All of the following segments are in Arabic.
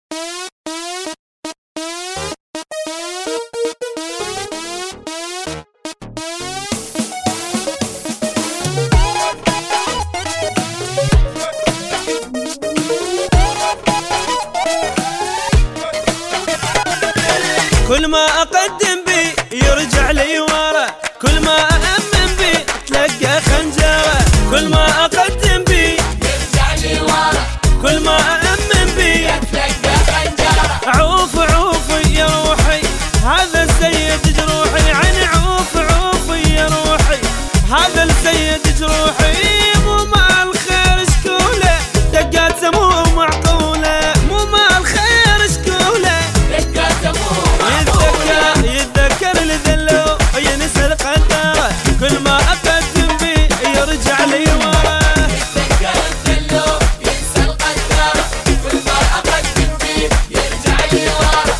كل ما أقدم بي يرجع لي ورا، كل ما أأمن بي أتلقى خنجرة. كل ما أقدم بي يرجع لي ورا، كل ما أأمن بي أتلقى خنجرة. عوف عوفي يا روحي هذا السيد جروحي، عن عوف عوفي يا روحي هذا السيد جروحي. مو مع الخير شكوله دقاته مو معقولة، مو مع الخير شكوله دقاته مو معقولة. يتذكر الذلو ينسى القدارة، كل ما أقدم بي يرجع لي ورا. يتذكر الذلو ينسى القدارة، كل ما أقدم بي يرجع لي ورا.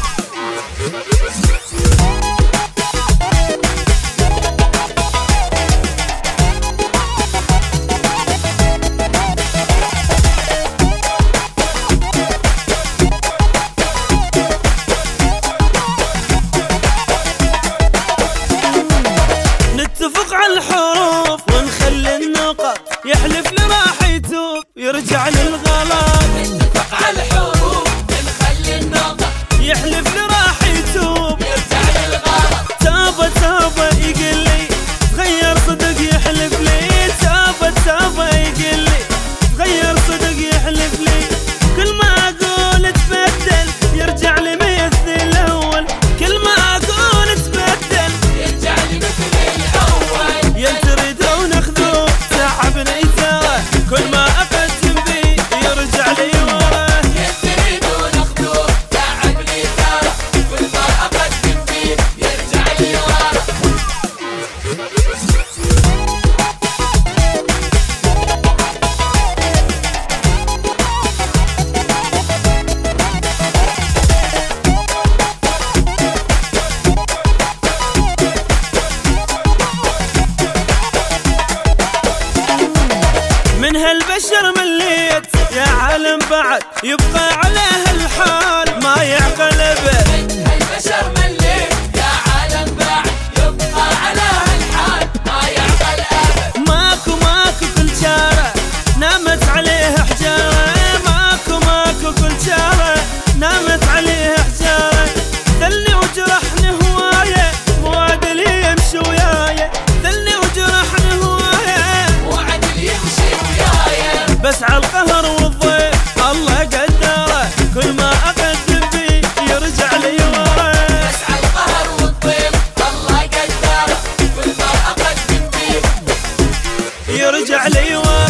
نتفق على الحروف ونخلي النقط، يحلف لي راح يتوب يرجع للغلط. نتفق على الحروف نخلي النقط، يحلف لي راح يتوب يرجع للغلط. تابة تابة يقول لي تغير صدق يحلف لي، تابة تابة يقول لي تغير صدق يحلف لي. كل ما أقول تبدل يرجع لي مثل الأول، كل ما أقول تبدل يرجع لي مثل الأول. يا تريدوا ناخذوه تعبني ترى، كل ما أقدم بي يرجع لي ورا. يا تريدوا ناخذوه تعبني ترى، كل ما أقدم بي يرجع لي ورا. من هالبشر مليت يا عالم بعد يبقى على هالحال ما يعقل ابد. من هالبشر مليت يا عالم بعد يبقى على هالحال ما يعقل أبد. ماكو كل شارع نامت عليه حجارة، ماكو كل شارع نامت عليه حجارة. ذلني وجرحني هواية مو عدل يمشي وياي، ذلني وجرحني هواية مو عدل يمشي وياي. بس عالقهر والضيق الله قدره، كل ما أقدم بي يرجع لي ورا. بس عالقهر والضيق الله قدره، كل ما أقدم بيه يرجع لي ورا.